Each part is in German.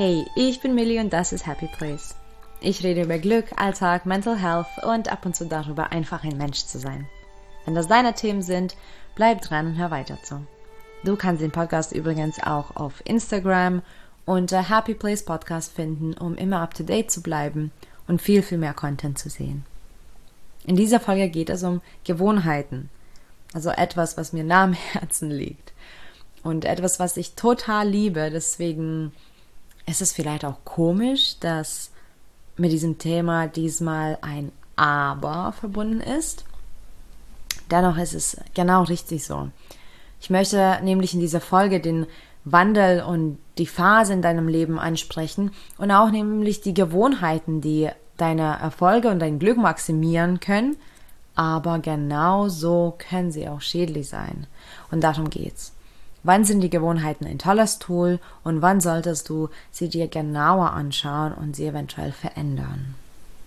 Hey, ich bin Millie und das ist Happy Place. Ich rede über Glück, Alltag, Mental Health und ab und zu darüber, einfach ein Mensch zu sein. Wenn das deine Themen sind, bleib dran und hör weiter zu. Du kannst den Podcast übrigens auch auf Instagram unter Happy Place Podcast finden, um immer up to date zu bleiben und viel mehr Content zu sehen. In dieser Folge geht es um Gewohnheiten, also etwas, was mir nah am Herzen liegt und etwas, was ich total liebe. Deswegen ist es vielleicht auch komisch, dass mit diesem Thema diesmal ein Aber verbunden ist. Dennoch ist es genau richtig so. Ich möchte nämlich in dieser Folge den Wandel und die Phase in deinem Leben ansprechen und auch nämlich die Gewohnheiten, die deine Erfolge und dein Glück maximieren können, aber genauso können sie auch schädlich sein. Und darum geht's. Wann sind die Gewohnheiten ein tolles Tool und wann solltest du sie dir genauer anschauen und sie eventuell verändern?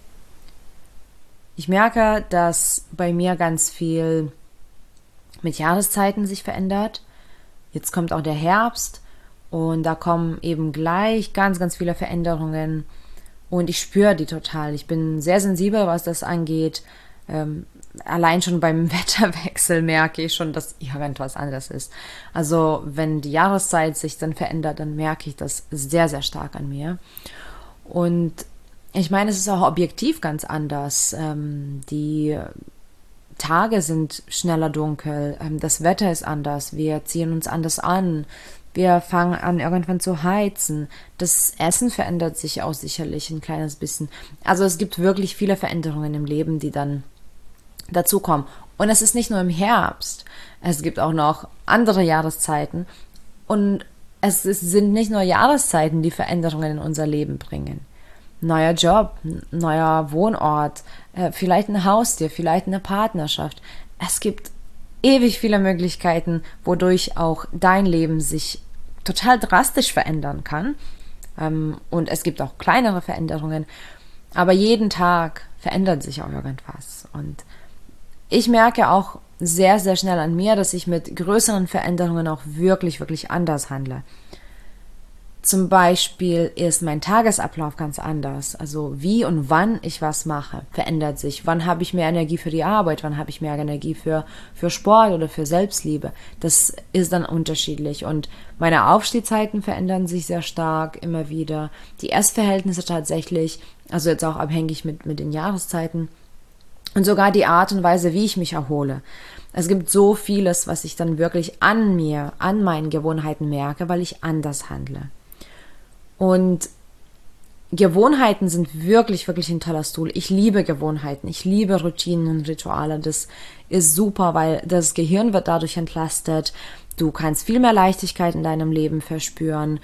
Ich merke, dass bei mir ganz viel mit Jahreszeiten sich verändert. Jetzt kommt auch der Herbst und da kommen eben gleich ganz viele Veränderungen und ich spüre die total. Ich bin sehr sensibel, was das angeht. Allein schon beim Wetterwechsel merke ich schon, dass irgendwas anderes ist. Also wenn die Jahreszeit sich dann verändert, dann merke ich das sehr stark an mir. Und ich meine, es ist auch objektiv ganz anders. Die Tage sind schneller dunkel, das Wetter ist anders, wir ziehen uns anders an, wir fangen an irgendwann zu heizen, das Essen verändert sich auch sicherlich ein kleines bisschen. Also es gibt wirklich viele Veränderungen im Leben, die dann dazukommen. Und es ist nicht nur im Herbst, es gibt auch noch andere Jahreszeiten und es sind nicht nur Jahreszeiten, die Veränderungen in unser Leben bringen. Neuer Job, neuer Wohnort, vielleicht ein Haustier, vielleicht eine Partnerschaft. Es gibt ewig viele Möglichkeiten, wodurch auch dein Leben sich total drastisch verändern kann. Und es gibt auch kleinere Veränderungen. Aber jeden Tag verändert sich auch irgendwas. Und ich merke auch sehr schnell an mir, dass ich mit größeren Veränderungen auch wirklich anders handle. Zum Beispiel ist mein Tagesablauf ganz anders. Also wie und wann ich was mache, verändert sich. Wann habe ich mehr Energie für die Arbeit? Wann habe ich mehr Energie für Sport oder für Selbstliebe? Das ist dann unterschiedlich. Und meine Aufstehzeiten verändern sich sehr stark immer wieder. Die Essverhältnisse tatsächlich, also jetzt auch abhängig mit den Jahreszeiten. Und sogar die Art und Weise, wie ich mich erhole. Es gibt so vieles, was ich dann wirklich an mir, an meinen Gewohnheiten merke, weil ich anders handle. Und Gewohnheiten sind wirklich ein tolles Tool. Ich liebe Gewohnheiten, ich liebe Routinen und Rituale. Das ist super, weil das Gehirn wird dadurch entlastet. Du kannst viel mehr Leichtigkeit in deinem Leben verspüren.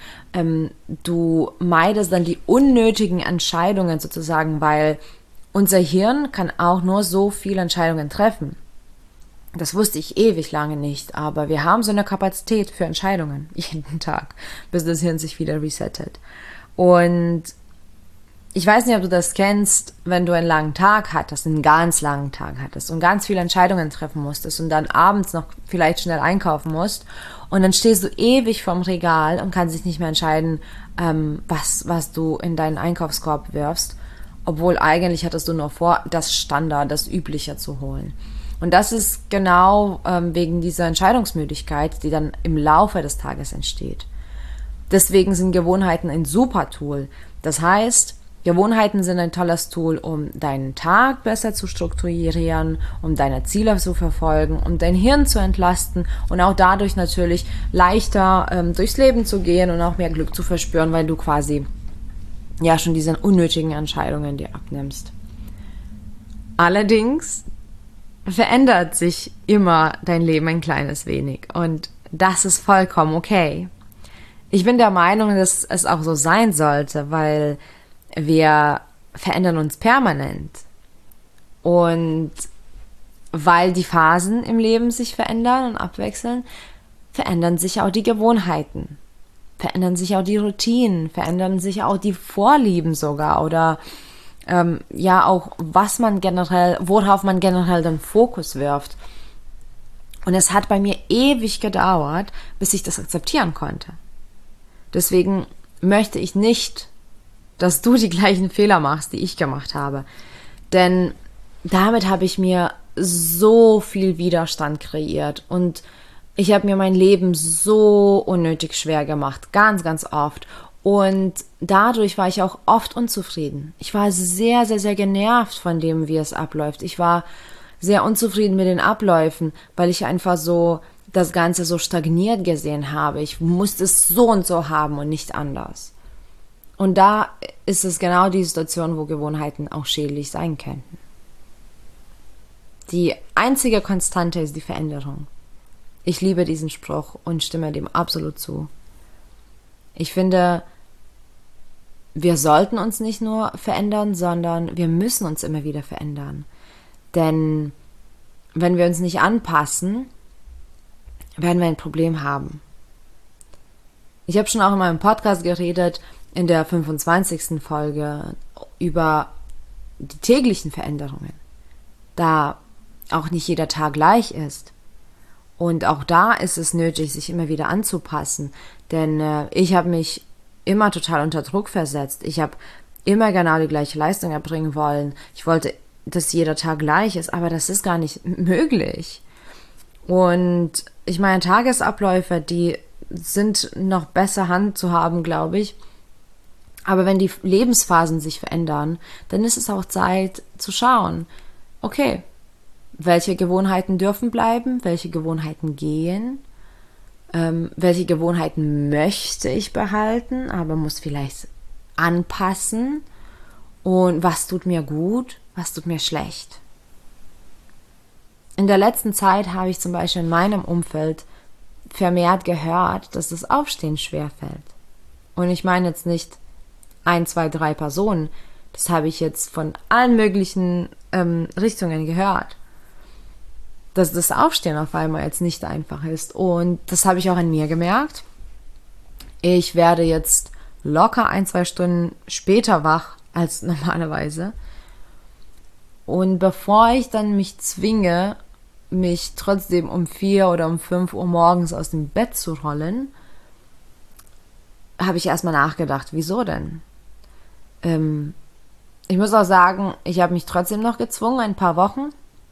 Du meidest dann die unnötigen Entscheidungen sozusagen, weil unser Hirn kann auch nur so viele Entscheidungen treffen. Das wusste ich ewig lange nicht, aber wir haben so eine Kapazität für Entscheidungen jeden Tag, bis das Hirn sich wieder resettet. Und ich weiß nicht, ob du das kennst, wenn du einen langen Tag hattest, einen ganz langen Tag hattest und ganz viele Entscheidungen treffen musstest und dann abends noch vielleicht schnell einkaufen musst und dann stehst du ewig vorm Regal und kannst dich nicht mehr entscheiden, was du in deinen Einkaufskorb wirfst, obwohl eigentlich hattest du nur vor, das Standard, das Übliche zu holen. Und das ist genau wegen dieser Entscheidungsmüdigkeit, die dann im Laufe des Tages entsteht. Deswegen sind Gewohnheiten ein super Tool. Das heißt, Gewohnheiten sind ein tolles Tool, um deinen Tag besser zu strukturieren, um deine Ziele zu verfolgen, um dein Hirn zu entlasten und auch dadurch natürlich leichter durchs Leben zu gehen und auch mehr Glück zu verspüren, weil du quasi ja schon diese unnötigen Entscheidungen dir abnimmst. Allerdings verändert sich immer dein Leben ein kleines wenig und das ist vollkommen okay. Ich bin der Meinung, dass es auch so sein sollte, weil wir verändern uns permanent und weil die Phasen im Leben sich verändern und abwechseln, verändern sich auch die Gewohnheiten, verändern sich auch die Routinen, verändern sich auch die Vorlieben sogar oder auch worauf man generell den Fokus wirft. Und es hat bei mir ewig gedauert, bis ich das akzeptieren konnte. Deswegen möchte ich nicht, dass du die gleichen Fehler machst, die ich gemacht habe. Denn damit habe ich mir so viel Widerstand kreiert und ich habe mir mein Leben so unnötig schwer gemacht, ganz, ganz oft. Und dadurch war ich auch oft unzufrieden. Ich war sehr, sehr, sehr genervt von dem, wie es abläuft. Ich war sehr unzufrieden mit den Abläufen, weil ich einfach so das Ganze so stagniert gesehen habe. Ich musste es so und so haben und nicht anders. Und da ist es genau die Situation, wo Gewohnheiten auch schädlich sein könnten. Die einzige Konstante ist die Veränderung. Ich liebe diesen Spruch und stimme dem absolut zu. Ich finde, wir sollten uns nicht nur verändern, sondern wir müssen uns immer wieder verändern. Denn wenn wir uns nicht anpassen, werden wir ein Problem haben. Ich habe schon auch in meinem Podcast geredet, in der 25. Folge, über die täglichen Veränderungen, da auch nicht jeder Tag gleich ist. Und auch da ist es nötig, sich immer wieder anzupassen, denn ich habe mich immer total unter Druck versetzt. Ich habe immer genau die gleiche Leistung erbringen wollen. Ich wollte, dass jeder Tag gleich ist, aber das ist gar nicht möglich. Und ich meine, Tagesabläufe, die sind noch besser handzuhaben, glaube ich. Aber wenn die Lebensphasen sich verändern, dann ist es auch Zeit zu schauen, okay, welche Gewohnheiten dürfen bleiben, welche Gewohnheiten gehen, welche Gewohnheiten möchte ich behalten, aber muss vielleicht anpassen und was tut mir gut, was tut mir schlecht. In der letzten Zeit habe ich zum Beispiel in meinem Umfeld vermehrt gehört, dass das Aufstehen schwerfällt. Und ich meine jetzt nicht 1, 2, 3 Personen, das habe ich jetzt von allen möglichen Richtungen gehört, dass das Aufstehen auf einmal jetzt nicht einfach ist. Und das habe ich auch an mir gemerkt. Ich werde jetzt locker 1, 2 Stunden später wach als normalerweise. Und bevor ich dann mich zwinge, mich trotzdem um 4 oder um 5 Uhr morgens aus dem Bett zu rollen, habe ich erstmal nachgedacht, wieso denn? Ich muss auch sagen, ich habe mich trotzdem noch gezwungen, ein paar Wochen,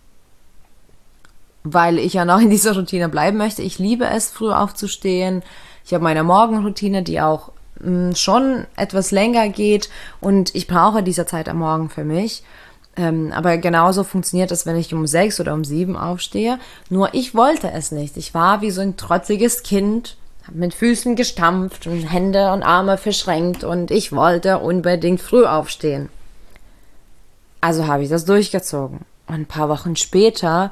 weil ich ja noch in dieser Routine bleiben möchte. Ich liebe es, früh aufzustehen. Ich habe meine Morgenroutine, die auch schon etwas länger geht und ich brauche diese Zeit am Morgen für mich. Aber genauso funktioniert es, wenn ich um 6 oder um 7 aufstehe. Nur ich wollte es nicht. Ich war wie so ein trotziges Kind, habe mit Füßen gestampft und Hände und Arme verschränkt und ich wollte unbedingt früh aufstehen. Also habe ich das durchgezogen. Und ein paar Wochen später,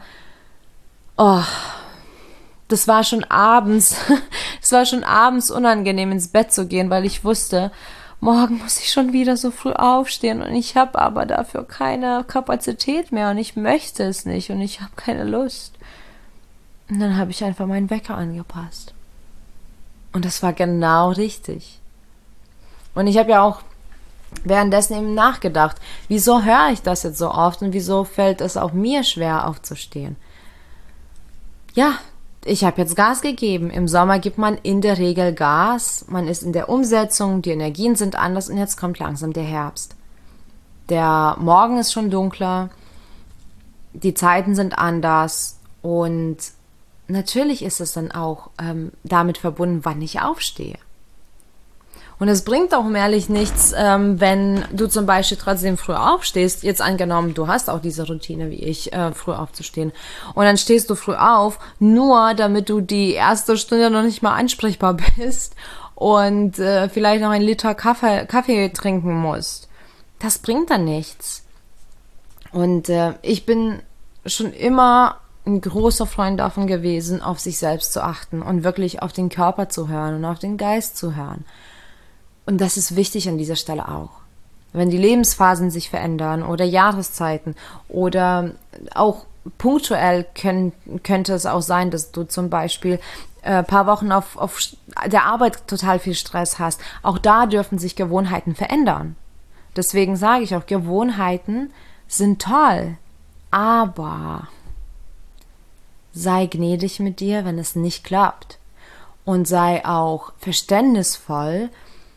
das war schon abends, es war schon abends unangenehm ins Bett zu gehen, weil ich wusste, morgen muss ich schon wieder so früh aufstehen und ich habe aber dafür keine Kapazität mehr und ich möchte es nicht und ich habe keine Lust. Und dann habe ich einfach meinen Wecker angepasst. Und das war genau richtig. Und ich habe ja auch währenddessen eben nachgedacht, wieso höre ich das jetzt so oft und wieso fällt es auch mir schwer aufzustehen? Ja, ich habe jetzt Gas gegeben. Im Sommer gibt man in der Regel Gas. Man ist in der Umsetzung, die Energien sind anders und jetzt kommt langsam der Herbst. Der Morgen ist schon dunkler, die Zeiten sind anders und natürlich ist es dann auch damit verbunden, wann ich aufstehe. Und es bringt auch, um ehrlich, nichts, wenn du zum Beispiel trotzdem früh aufstehst. Jetzt angenommen, du hast auch diese Routine wie ich, früh aufzustehen. Und dann stehst du früh auf, nur damit du die erste Stunde noch nicht mal ansprechbar bist und vielleicht noch einen Liter Kaffee trinken musst. Das bringt dann nichts. Und ich bin schon immer ein großer Freund davon gewesen, auf sich selbst zu achten und wirklich auf den Körper zu hören und auf den Geist zu hören. Und das ist wichtig an dieser Stelle auch. Wenn die Lebensphasen sich verändern oder Jahreszeiten oder auch punktuell könnte es auch sein, dass du zum Beispiel ein paar Wochen auf der Arbeit total viel Stress hast. Auch da dürfen sich Gewohnheiten verändern. Deswegen sage ich auch, Gewohnheiten sind toll, aber sei gnädig mit dir, wenn es nicht klappt. Und sei auch verständnisvoll,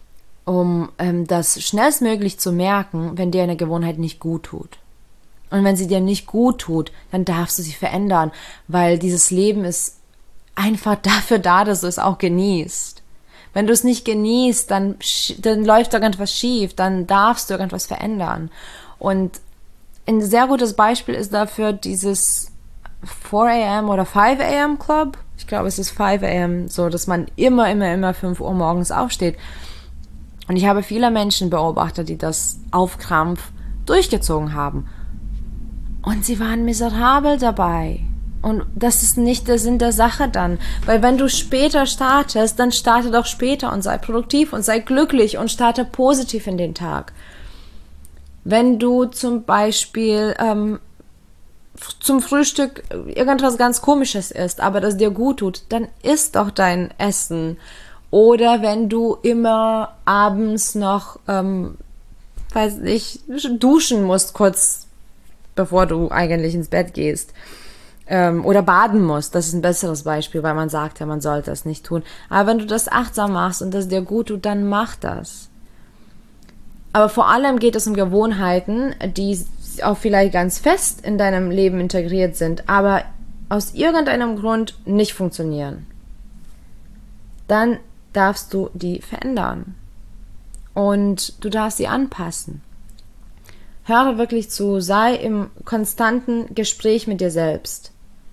um das schnellstmöglich zu merken, wenn dir eine Gewohnheit nicht gut tut. Und wenn sie dir nicht gut tut, dann darfst du sie verändern, weil dieses Leben ist einfach dafür da, dass du es auch genießt. Wenn du es nicht genießt, dann läuft irgendwas schief, dann darfst du irgendwas verändern. Und ein sehr gutes Beispiel ist dafür dieses 4 a.m. oder 5 a.m. Club. Ich glaube, es ist 5 a.m., so dass man immer 5 Uhr morgens aufsteht. Und ich habe viele Menschen beobachtet, die das auf Krampf durchgezogen haben. Und sie waren miserabel dabei. Und das ist nicht der Sinn der Sache dann. Weil wenn du später startest, dann starte doch später und sei produktiv und sei glücklich und starte positiv in den Tag. Wenn du zum Beispiel zum Frühstück irgendwas ganz Komisches isst, aber das dir gut tut, dann isst doch dein Essen. Oder wenn du immer abends noch, weiß nicht, duschen musst, kurz bevor du eigentlich ins Bett gehst. Oder baden musst, das ist ein besseres Beispiel, weil man sagt ja, man sollte es nicht tun. Aber wenn du das achtsam machst und das dir gut tut, dann mach das. Aber vor allem geht es um Gewohnheiten, die auch vielleicht ganz fest in deinem Leben integriert sind, aber aus irgendeinem Grund nicht funktionieren. Dann darfst du die verändern. Und du darfst sie anpassen. Höre wirklich zu, sei im konstanten Gespräch mit dir selbst.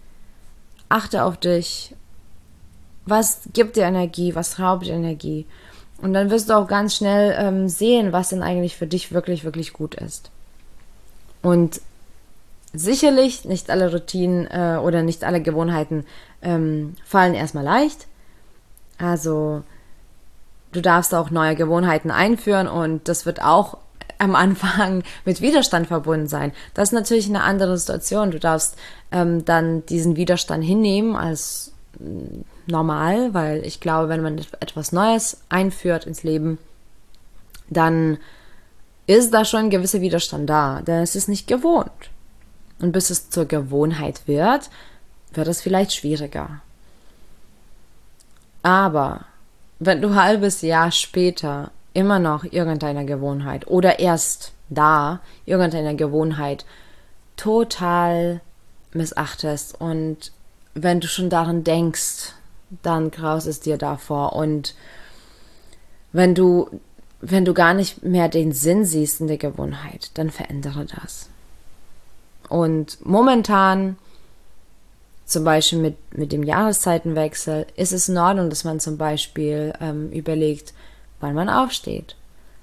Achte auf dich. Was gibt dir Energie? Was raubt dir Energie? Und dann wirst du auch ganz schnell sehen, was denn eigentlich für dich wirklich, wirklich gut ist. Und sicherlich nicht alle Routinen oder nicht alle Gewohnheiten fallen erstmal leicht. Also du darfst auch neue Gewohnheiten einführen und das wird auch am Anfang mit Widerstand verbunden sein. Das ist natürlich eine andere Situation. Du darfst dann diesen Widerstand hinnehmen als normal, weil ich glaube, wenn man etwas Neues einführt ins Leben, dann ist da schon ein gewisser Widerstand da, denn es ist nicht gewohnt. Und bis es zur Gewohnheit wird es vielleicht schwieriger. Aber wenn du ein halbes Jahr später immer noch irgendeine Gewohnheit oder erst da irgendeine Gewohnheit total missachtest und wenn du schon daran denkst, dann graust es dir davor und wenn du gar nicht mehr den Sinn siehst in der Gewohnheit, dann verändere das. Und momentan, zum Beispiel mit dem Jahreszeitenwechsel, ist es in Ordnung, dass man zum Beispiel überlegt, wann man aufsteht,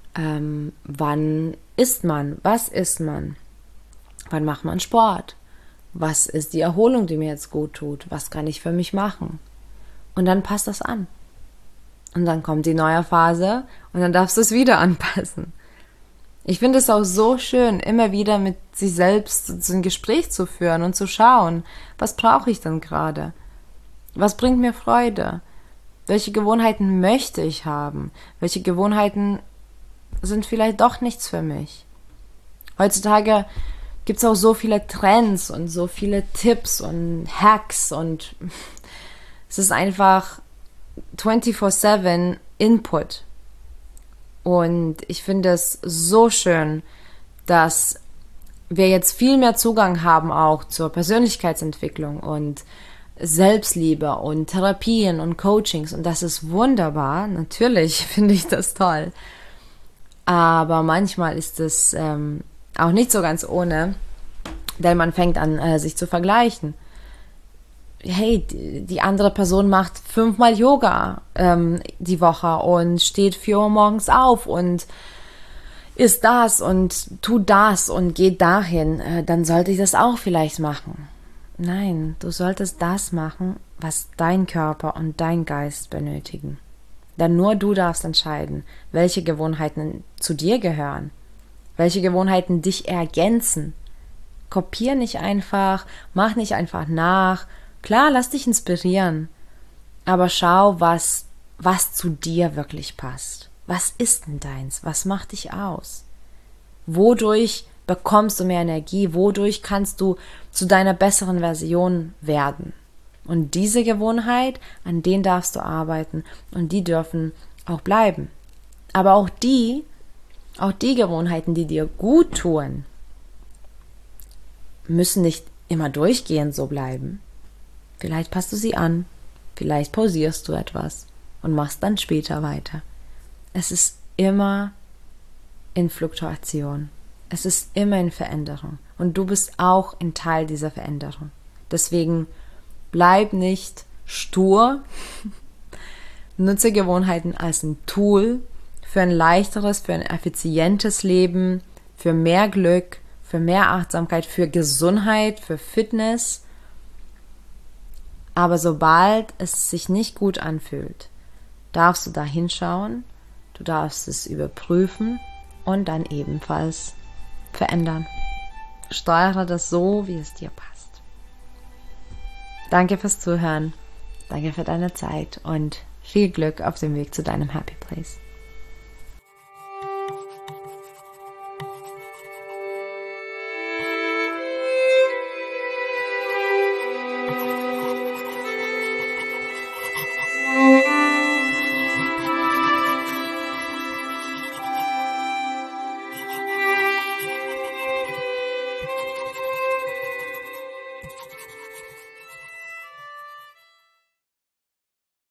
wann isst man, was isst man, wann macht man Sport, was ist die Erholung, die mir jetzt gut tut, was kann ich für mich machen. Und dann passt das an. Und dann kommt die neue Phase und dann darfst du es wieder anpassen. Ich finde es auch so schön, immer wieder mit sich selbst so ein Gespräch zu führen und zu schauen, was brauche ich denn gerade? Was bringt mir Freude? Welche Gewohnheiten möchte ich haben? Welche Gewohnheiten sind vielleicht doch nichts für mich? Heutzutage gibt es auch so viele Trends und so viele Tipps und Hacks und es ist einfach 24/7 Input. Und ich finde es so schön, dass wir jetzt viel mehr Zugang haben auch zur Persönlichkeitsentwicklung und Selbstliebe und Therapien und Coachings und das ist wunderbar. Natürlich finde ich das toll. Aber manchmal ist es auch nicht so ganz ohne, denn man fängt an, sich zu vergleichen. Hey, die andere Person macht 5-mal Yoga die Woche und steht 4 Uhr morgens auf und isst das und tut das und geht dahin. Dann sollte ich das auch vielleicht machen. Nein, du solltest das machen, was dein Körper und dein Geist benötigen. Denn nur du darfst entscheiden, welche Gewohnheiten zu dir gehören, welche Gewohnheiten dich ergänzen. Kopier nicht einfach, mach nicht einfach nach. Klar, lass dich inspirieren, aber schau, was zu dir wirklich passt. Was ist denn deins? Was macht dich aus? Wodurch bekommst du mehr Energie? Wodurch kannst du zu deiner besseren Version werden? Und diese Gewohnheit, an denen darfst du arbeiten und die dürfen auch bleiben. Aber auch die Gewohnheiten, die dir gut tun, müssen nicht immer durchgehend so bleiben. Vielleicht passt du sie an, vielleicht pausierst du etwas und machst dann später weiter. Es ist immer in Fluktuation. Es ist immer in Veränderung. Und du bist auch ein Teil dieser Veränderung. Deswegen bleib nicht stur. Nutze Gewohnheiten als ein Tool für ein leichteres, für ein effizientes Leben, für mehr Glück, für mehr Achtsamkeit, für Gesundheit, für Fitness. Aber sobald es sich nicht gut anfühlt, darfst du da hinschauen, du darfst es überprüfen und dann ebenfalls verändern. Steuere das so, wie es dir passt. Danke fürs Zuhören, danke für deine Zeit und viel Glück auf dem Weg zu deinem Happy Place.